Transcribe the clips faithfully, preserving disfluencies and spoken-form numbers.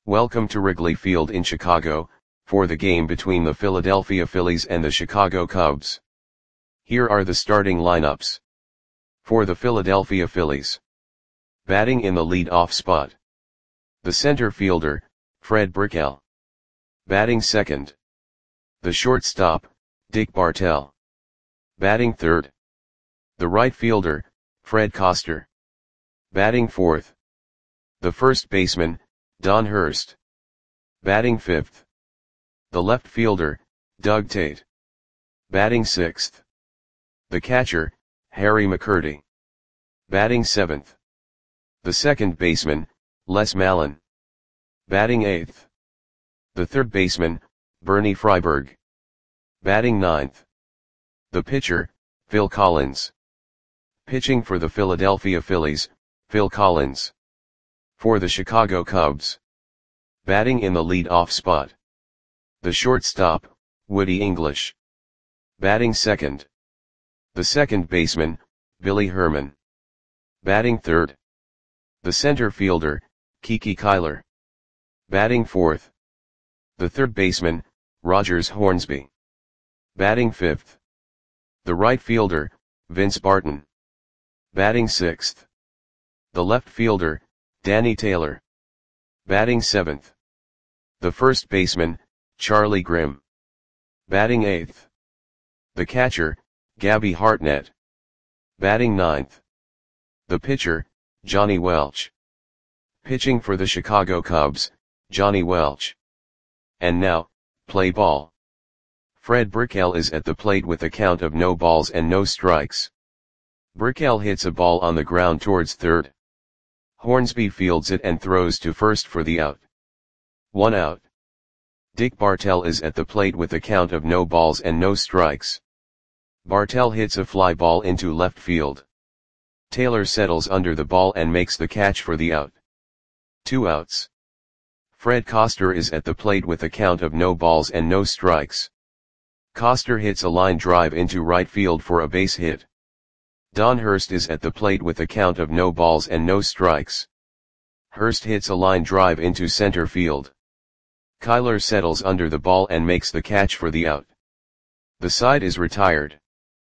Welcome to Wrigley Field in Chicago, for the game between the Philadelphia Phillies and the Chicago Cubs. Here are the starting lineups. For the Philadelphia Phillies. Batting in the lead-off spot. The center fielder, Fred Brickell. Batting second. The shortstop, Dick Bartell. Batting third. The right fielder, Fred Koster. Batting fourth. The first baseman, Don Hurst. Batting fifth. The left fielder, Doug Tate. Batting sixth. The catcher, Harry McCurdy. Batting seventh. The second baseman, Les Mallon. Batting eighth. The third baseman, Bernie Freiberg. Batting ninth. The pitcher, Phil Collins. Pitching for the Philadelphia Phillies, Phil Collins. For the Chicago Cubs. Batting in the lead-off spot. The shortstop, Woody English. Batting second. The second baseman, Billy Herman. Batting third. The center fielder, Kiki Kyler. Batting fourth. The third baseman, Rogers Hornsby. Batting fifth. The right fielder, Vince Barton. Batting sixth. The left fielder, Danny Taylor. Batting seventh. The first baseman, Charlie Grimm. Batting eighth. The catcher, Gabby Hartnett. Batting ninth. The pitcher, Johnny Welch. Pitching for the Chicago Cubs, Johnny Welch. And now, play ball. Fred Brickell is at the plate with a count of no balls and no strikes. Brickell hits a ball on the ground towards third. Hornsby fields it and throws to first for the out. One out. Dick Bartell is at the plate with a count of no balls and no strikes. Bartell hits a fly ball into left field. Taylor settles under the ball and makes the catch for the out. Two outs. Fred Koster is at the plate with a count of no balls and no strikes. Koster hits a line drive into right field for a base hit. Don Hurst is at the plate with a count of no balls and no strikes. Hurst hits a line drive into center field. Kyler settles under the ball and makes the catch for the out. The side is retired.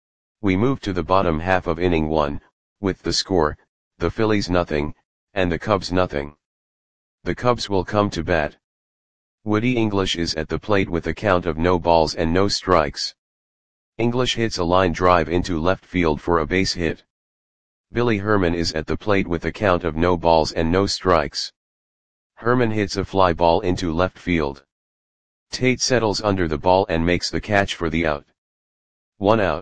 We move to the bottom half of inning one, with the score, the Phillies nothing, and the Cubs nothing. The Cubs will come to bat. Woody English is at the plate with a count of no balls and no strikes. English hits a line drive into left field for a base hit. Billy Herman is at the plate with a count of no balls and no strikes. Herman hits a fly ball into left field. Tate settles under the ball and makes the catch for the out. One out.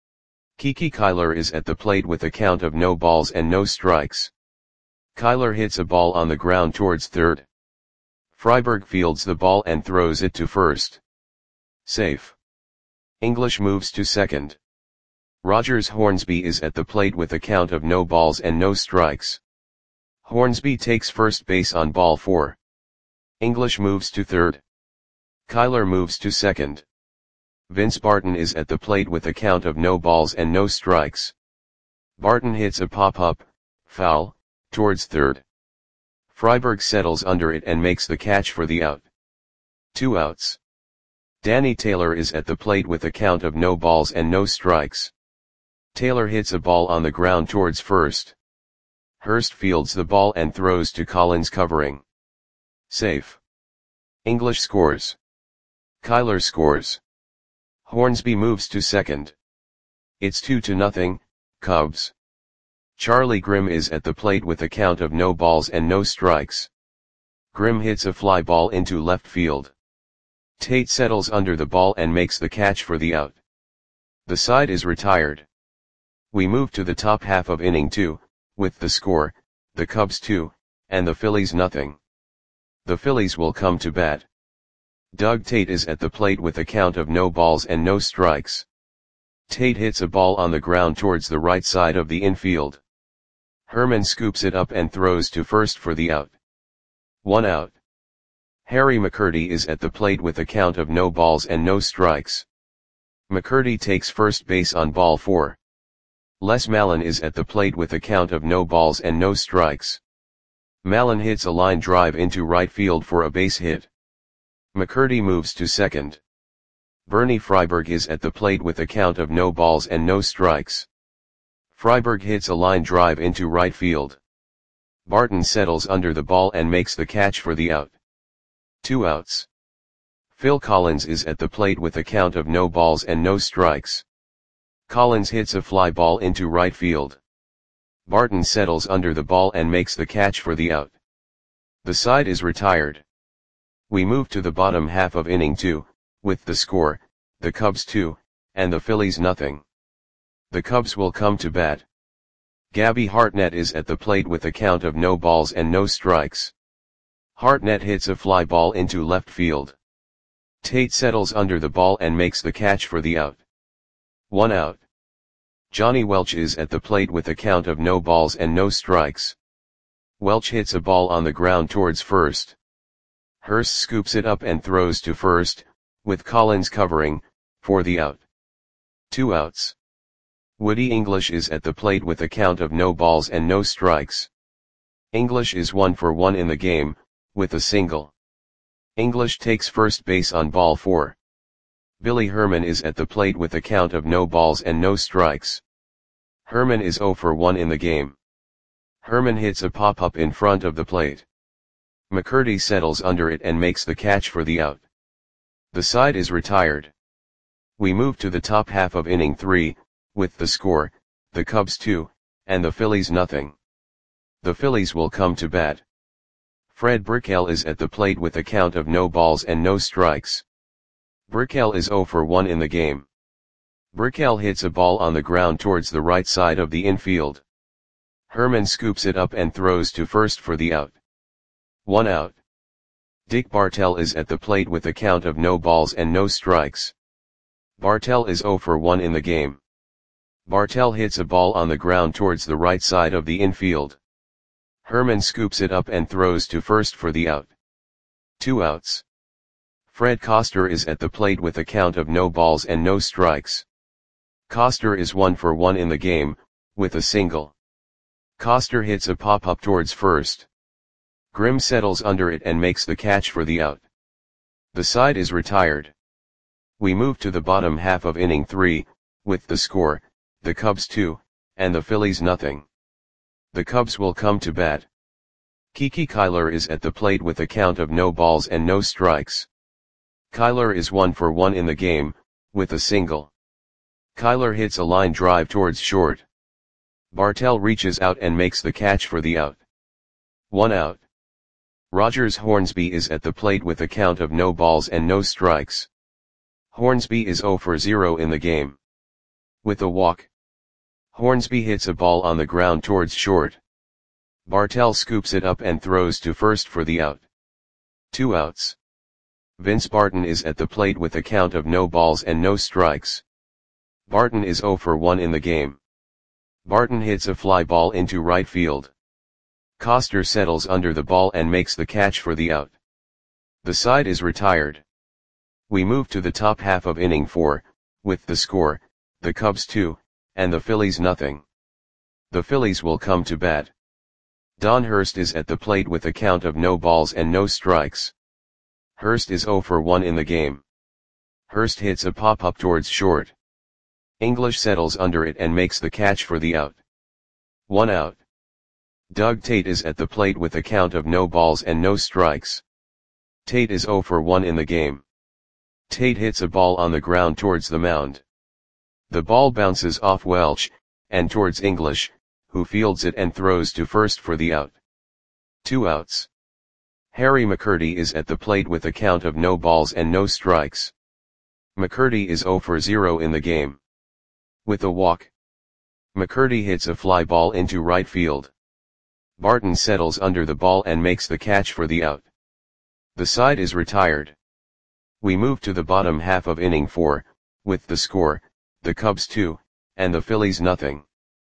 Kiki Kyler is at the plate with a count of no balls and no strikes. Kyler hits a ball on the ground towards third. Freiberg fields the ball and throws it to first. Safe. English moves to second. Rogers Hornsby is at the plate with a count of no balls and no strikes. Hornsby takes first base on ball four. English moves to third. Kyler moves to second. Vince Barton is at the plate with a count of no balls and no strikes. Barton hits a pop-up, foul, towards third. Freiberg settles under it and makes the catch for the out. Two outs. Danny Taylor is at the plate with a count of no balls and no strikes. Taylor hits a ball on the ground towards first. Hurst fields the ball and throws to Collins covering. Safe. English scores. Kyler scores. Hornsby moves to second. It's two to nothing, Cubs. Charlie Grimm is at the plate with a count of no balls and no strikes. Grimm hits a fly ball into left field. Tate settles under the ball and makes the catch for the out. The side is retired. We move to the top half of inning two, with the score, the Cubs two, and the Phillies nothing. The Phillies will come to bat. Doug Tate is at the plate with a count of no balls and no strikes. Tate hits a ball on the ground towards the right side of the infield. Herman scoops it up and throws to first for the out. One out. Harry McCurdy is at the plate with a count of no balls and no strikes. McCurdy takes first base on ball four. Les Mallon is at the plate with a count of no balls and no strikes. Mallon hits a line drive into right field for a base hit. McCurdy moves to second. Bernie Freiberg is at the plate with a count of no balls and no strikes. Freiberg hits a line drive into right field. Barton settles under the ball and makes the catch for the out. Two outs. Phil Collins is at the plate with a count of no balls and no strikes. Collins hits a fly ball into right field. Barton settles under the ball and makes the catch for the out. The side is retired. We move to the bottom half of inning two, with the score, the Cubs two, and the Phillies nothing. The Cubs will come to bat. Gabby Hartnett is at the plate with a count of no balls and no strikes. Hartnett hits a fly ball into left field. Tate settles under the ball and makes the catch for the out. One out. Johnny Welch is at the plate with a count of no balls and no strikes. Welch hits a ball on the ground towards first. Hurst scoops it up and throws to first, with Collins covering, for the out. Two outs. Woody English is at the plate with a count of no balls and no strikes. English is one for one in the game, with a single. English takes first base on ball four. Billy Herman is at the plate with a count of no balls and no strikes. Herman is zero for one in the game. Herman hits a pop-up in front of the plate. McCurdy settles under it and makes the catch for the out. The side is retired. We move to the top half of inning three, with the score, the Cubs two, and the Phillies nothing. The Phillies will come to bat. Fred Brickell is at the plate with a count of no balls and no strikes. Brickell is zero for one in the game. Brickell hits a ball on the ground towards the right side of the infield. Herman scoops it up and throws to first for the out. One out. Dick Bartell is at the plate with a count of no balls and no strikes. Bartell is zero for one in the game. Bartell hits a ball on the ground towards the right side of the infield. Herman scoops it up and throws to first for the out. Two outs. Fred Coster is at the plate with a count of no balls and no strikes. Coster is one for one in the game, with a single. Coster hits a pop-up towards first. Grimm settles under it and makes the catch for the out. The side is retired. We move to the bottom half of inning three, with the score, the Cubs two, and the Phillies nothing. The Cubs will come to bat. Kiki Kyler is at the plate with a count of no balls and no strikes. Kyler is one for one in the game, with a single. Kyler hits a line drive towards short. Bartell reaches out and makes the catch for the out. One out. Rogers Hornsby is at the plate with a count of no balls and no strikes. Hornsby is zero for zero in the game. With a walk. Hornsby hits a ball on the ground towards short. Bartell scoops it up and throws to first for the out. Two outs. Vince Barton is at the plate with a count of no balls and no strikes. Barton is zero for one in the game. Barton hits a fly ball into right field. Coster settles under the ball and makes the catch for the out. The side is retired. We move to the top half of inning four, with the score, the Cubs two, and the Phillies nothing. The Phillies will come to bat. Don Hurst is at the plate with a count of no balls and no strikes. Hurst is zero for one in the game. Hurst hits a pop-up towards short. English settles under it and makes the catch for the out. One out. Doug Tate is at the plate with a count of no balls and no strikes. Tate is zero for one in the game. Tate hits a ball on the ground towards the mound. The ball bounces off Welch, and towards English, who fields it and throws to first for the out. Two outs. Harry McCurdy is at the plate with a count of no balls and no strikes. McCurdy is zero for zero in the game. With a walk. McCurdy hits a fly ball into right field. Barton settles under the ball and makes the catch for the out. The side is retired. We move to the bottom half of inning four, with the score, the Cubs two, and the Phillies nothing.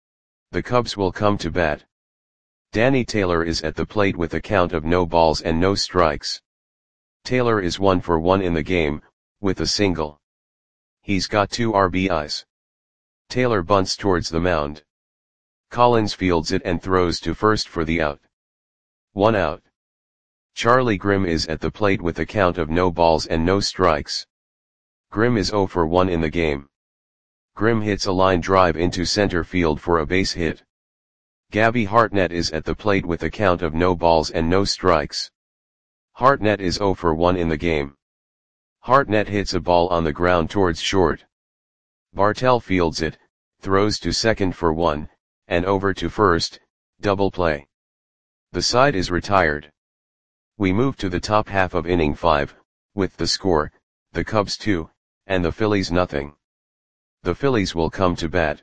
The Cubs will come to bat. Danny Taylor is at the plate with a count of no balls and no strikes. Taylor is one for one in the game, with a single. He's got two R B Is. Taylor bunts towards the mound. Collins fields it and throws to first for the out. One out. Charlie Grimm is at the plate with a count of no balls and no strikes. Grimm is zero for one in the game. Grimm hits a line drive into center field for a base hit. Gabby Hartnett is at the plate with a count of no balls and no strikes. Hartnett is zero for one in the game. Hartnett hits a ball on the ground towards short. Bartell fields it, throws to second for one, and over to first, double play. The side is retired. We move to the top half of inning five, with the score, the Cubs two, and the Phillies nothing. The Phillies will come to bat.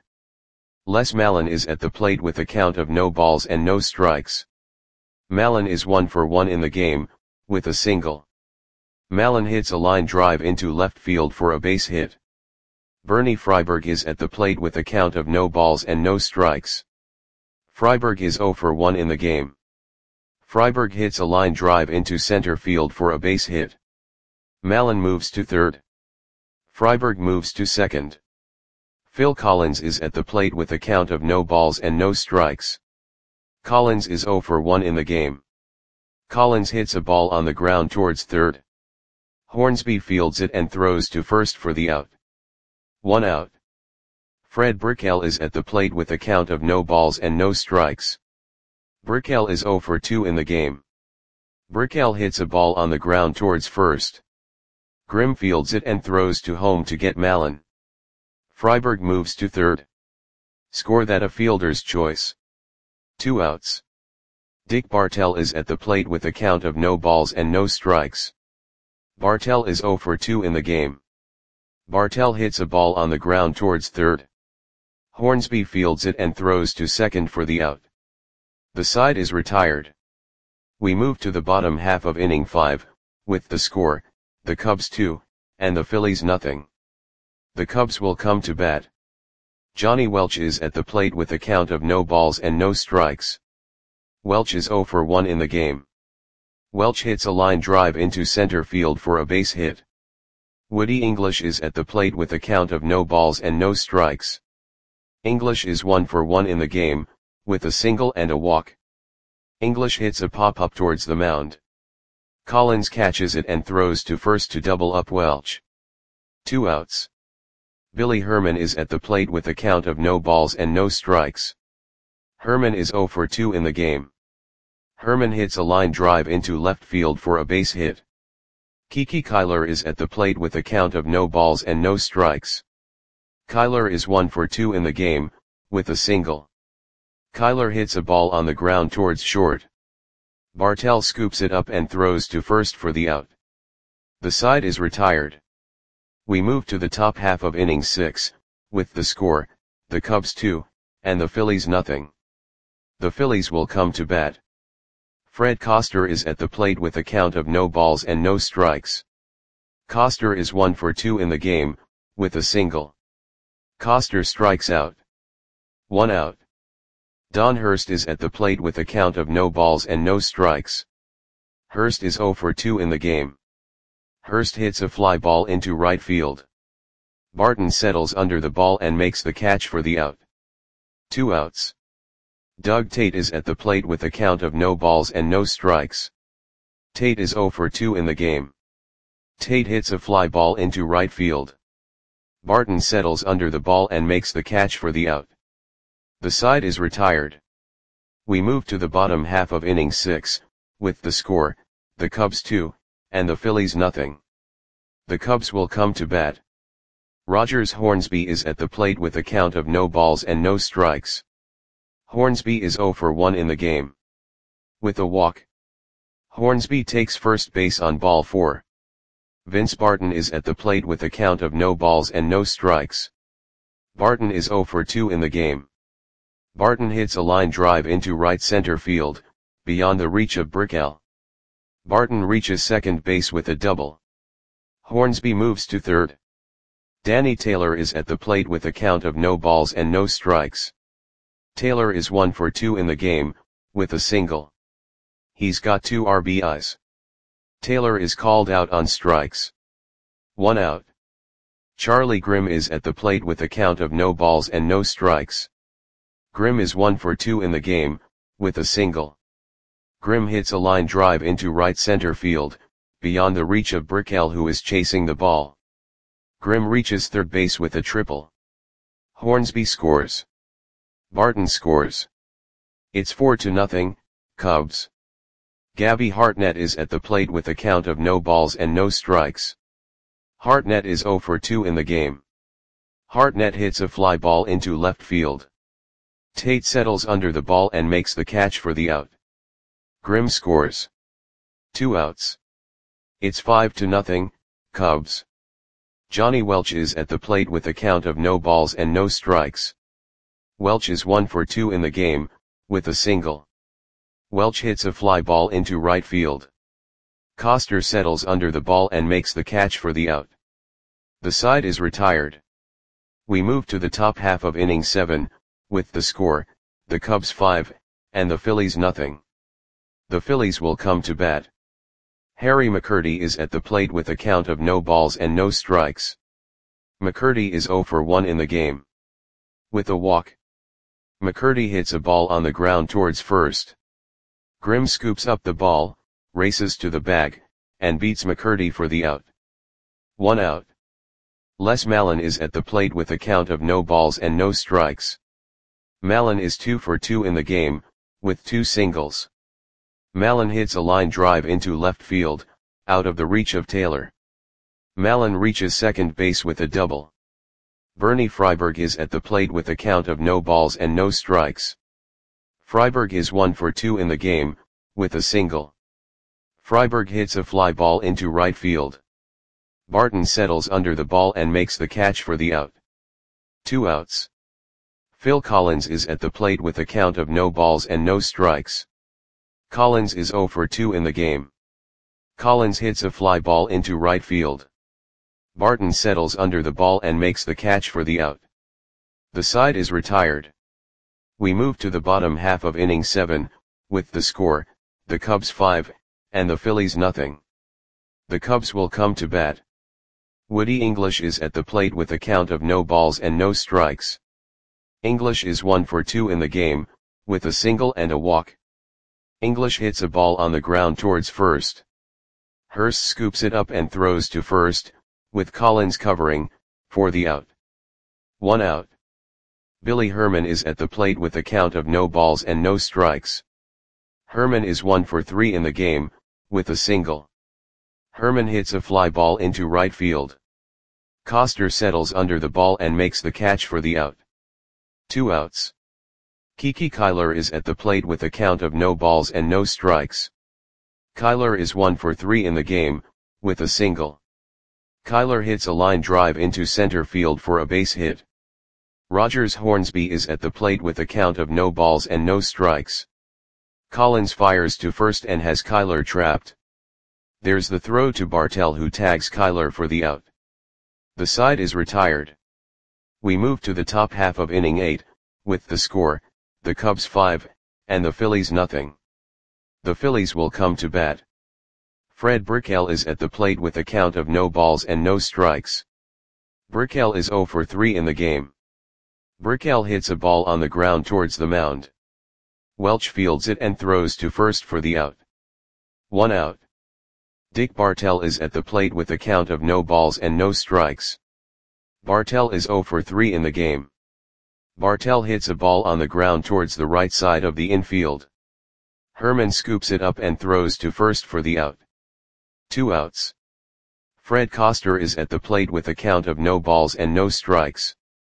Les Mallon is at the plate with a count of no balls and no strikes. Mallon is one for one in the game, with a single. Mallon hits a line drive into left field for a base hit. Bernie Freiberg is at the plate with a count of no balls and no strikes. Freiberg is zero for one in the game. Freiberg hits a line drive into center field for a base hit. Mallon moves to third. Freiberg moves to second. Phil Collins is at the plate with a count of no balls and no strikes. Collins is zero for one in the game. Collins hits a ball on the ground towards third. Hornsby fields it and throws to first for the out. One out. Fred Brickell is at the plate with a count of no balls and no strikes. Brickell is zero for two in the game. Brickell hits a ball on the ground towards first. Grimm fields it and throws to home to get Mallon. Freiberg moves to third. Score that a fielder's choice. Two outs. Dick Bartell is at the plate with a count of no balls and no strikes. Bartell is zero for two in the game. Bartell hits a ball on the ground towards third. Hornsby fields it and throws to second for the out. The side is retired. We move to the bottom half of inning five, with the score, the Cubs two, and the Phillies nothing. The Cubs will come to bat. Johnny Welch is at the plate with a count of no balls and no strikes. Welch is zero for one in the game. Welch hits a line drive into center field for a base hit. Woody English is at the plate with a count of no balls and no strikes. English is one for one in the game, with a single and a walk. English hits a pop-up towards the mound. Collins catches it and throws to first to double up Welch. Two outs. Billy Herman is at the plate with a count of no balls and no strikes. Herman is zero for two in the game. Herman hits a line drive into left field for a base hit. Kiki Kyler is at the plate with a count of no balls and no strikes. Kyler is one for two in the game, with a single. Kyler hits a ball on the ground towards short. Bartell scoops it up and throws to first for the out. The side is retired. We move to the top half of inning six, with the score, the Cubs two, and the Phillies nothing. The Phillies will come to bat. Fred Coster is at the plate with a count of no balls and no strikes. Coster is one for two in the game, with a single. Coster strikes out. One out. Don Hurst is at the plate with a count of no balls and no strikes. Hurst is zero for two in the game. Hurst hits a fly ball into right field. Barton settles under the ball and makes the catch for the out. Two outs. Doug Tate is at the plate with a count of no balls and no strikes. Tate is zero for two in the game. Tate hits a fly ball into right field. Barton settles under the ball and makes the catch for the out. The side is retired. We move to the bottom half of inning six, with the score, the Cubs two, and the Phillies nothing. The Cubs will come to bat. Rogers Hornsby is at the plate with a count of no balls and no strikes. Hornsby is zero for one in the game. With a walk. Hornsby takes first base on ball four. Vince Barton is at the plate with a count of no balls and no strikes. Barton is zero for two in the game. Barton hits a line drive into right center field, beyond the reach of Brickell. Barton reaches second base with a double. Hornsby moves to third. Danny Taylor is at the plate with a count of no balls and no strikes. Taylor is one for two in the game, with a single. He's got two R B Is. Taylor is called out on strikes. One out. Charlie Grimm is at the plate with a count of no balls and no strikes. Grimm is one for two in the game, with a single. Grimm hits a line drive into right center field, beyond the reach of Brickell, who is chasing the ball. Grimm reaches third base with a triple. Hornsby scores. Barton scores. It's four to nothing, Cubs. Gabby Hartnett is at the plate with a count of no balls and no strikes. Hartnett is oh for two in the game. Hartnett hits a fly ball into left field. Tate settles under the ball and makes the catch for the out. Grimm scores. Two outs. It's five to nothing, Cubs. Johnny Welch is at the plate with a count of no balls and no strikes. Welch is one for two in the game, with a single. Welch hits a fly ball into right field. Coster settles under the ball and makes the catch for the out. The side is retired. We move to the top half of inning seven, with the score, the Cubs five, and the Phillies nothing. The Phillies will come to bat. Harry McCurdy is at the plate with a count of no balls and no strikes. McCurdy is oh for one in the game. With a walk. McCurdy hits a ball on the ground towards first. Grimm scoops up the ball, races to the bag, and beats McCurdy for the out. One out. Les Mallon is at the plate with a count of no balls and no strikes. Mallon is two for two in the game, with two singles. Mallon hits a line drive into left field, out of the reach of Taylor. Mallon reaches second base with a double. Bernie Freiberg is at the plate with a count of no balls and no strikes. Freiberg is one for two in the game, with a single. Freiberg hits a fly ball into right field. Barton settles under the ball and makes the catch for the out. Two outs. Phil Collins is at the plate with a count of no balls and no strikes. Collins is oh for two in the game. Collins hits a fly ball into right field. Barton settles under the ball and makes the catch for the out. The side is retired. We move to the bottom half of inning seven, with the score, the Cubs five, and the Phillies nothing. The Cubs will come to bat. Woody English is at the plate with a count of no balls and no strikes. English is one for two in the game, with a single and a walk. English hits a ball on the ground towards first. Hurst scoops it up and throws to first, with Collins covering, for the out. One out. Billy Herman is at the plate with a count of no balls and no strikes. Herman is one for three in the game, with a single. Herman hits a fly ball into right field. Coster settles under the ball and makes the catch for the out. Two outs. Kiki Kyler is at the plate with a count of no balls and no strikes. Kyler is one for three in the game, with a single. Kyler hits a line drive into center field for a base hit. Rogers Hornsby is at the plate with a count of no balls and no strikes. Collins fires to first and has Kyler trapped. There's the throw to Bartell, who tags Kyler for the out. The side is retired. We move to the top half of inning eight, with the score, the Cubs five, and the Phillies nothing. The Phillies will come to bat. Fred Brickell is at the plate with a count of no balls and no strikes. Brickell is oh for three in the game. Brickell hits a ball on the ground towards the mound. Welch fields it and throws to first for the out. One out. Dick Bartell is at the plate with a count of no balls and no strikes. Bartell is oh for three in the game. Bartell hits a ball on the ground towards the right side of the infield. Herman scoops it up and throws to first for the out. Two outs. Fred Coster is at the plate with a count of no balls and no strikes.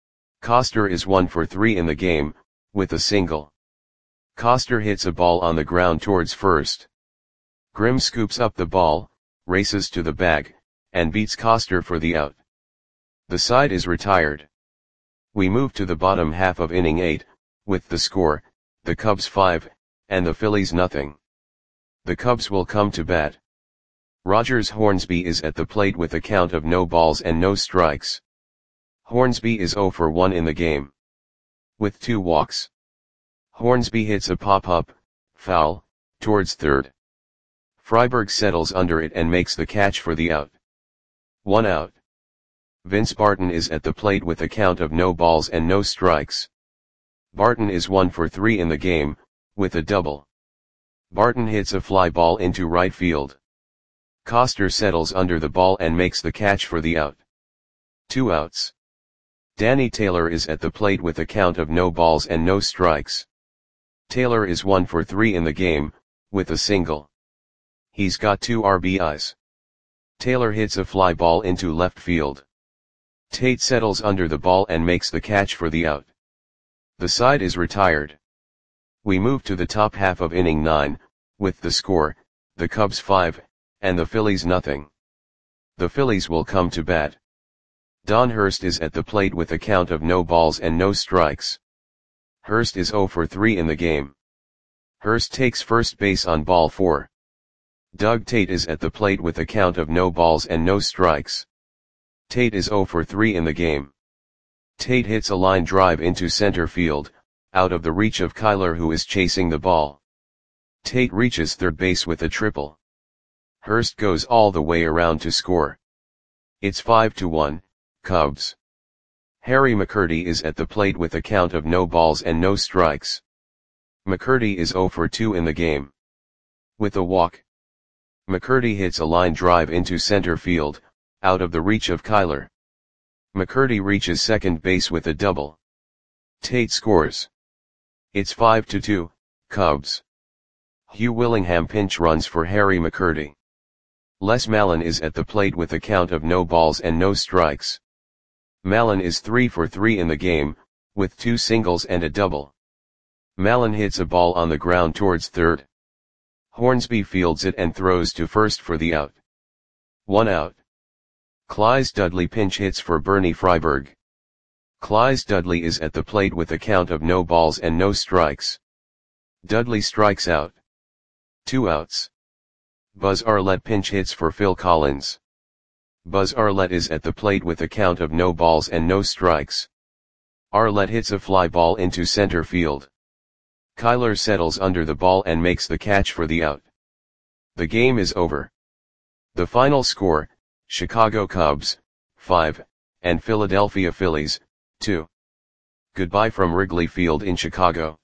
Coster is one for three in the game, with a single. Coster hits a ball on the ground towards first. Grimm scoops up the ball, races to the bag, and beats Coster for the out. The side is retired. We move to the bottom half of inning eight, with the score, the Cubs five, and the Phillies nothing. The Cubs will come to bat. Rogers Hornsby is at the plate with a count of no balls and no strikes. Hornsby is oh for one in the game. With two walks. Hornsby hits a pop-up, foul, towards third. Freiberg settles under it and makes the catch for the out. One out. Vince Barton is at the plate with a count of no balls and no strikes. Barton is one for three in the game, with a double. Barton hits a fly ball into right field. Coster settles under the ball and makes the catch for the out. Two outs. Danny Taylor is at the plate with a count of no balls and no strikes. Taylor is one for three in the game, with a single. He's got two R B Is. Taylor hits a fly ball into left field. Tate settles under the ball and makes the catch for the out. The side is retired. We move to the top half of inning nine, with the score, the Cubs five, and the Phillies nothing. The Phillies will come to bat. Don Hurst is at the plate with a count of no balls and no strikes. Hurst is zero for three in the game. Hurst takes first base on ball four. Doug Tate is at the plate with a count of no balls and no strikes. Tate is zero for three in the game. Tate hits a line drive into center field, out of the reach of Kyler, who is chasing the ball. Tate reaches third base with a triple. Hurst goes all the way around to score. It's five to one, Cubs. Harry McCurdy is at the plate with a count of no balls and no strikes. McCurdy is zero for two in the game. With a walk. McCurdy hits a line drive into center field, out of the reach of Kyler. McCurdy reaches second base with a double. Tate scores. It's five to two, Cubs. Hugh Willingham pinch runs for Harry McCurdy. Les Mallon is at the plate with a count of no balls and no strikes. Mallon is three for three in the game, with two singles and a double. Mallon hits a ball on the ground towards third. Hornsby fields it and throws to first for the out. One out. Clyde Dudley pinch hits for Bernie Freiberg. Clyde Dudley is at the plate with a count of no balls and no strikes. Dudley strikes out. Two outs. Buzz Arlett pinch hits for Phil Collins. Buzz Arlett is at the plate with a count of no balls and no strikes. Arlett hits a fly ball into center field. Kyler settles under the ball and makes the catch for the out. The game is over. The final score, Chicago Cubs, five, and Philadelphia Phillies, two. Goodbye from Wrigley Field in Chicago.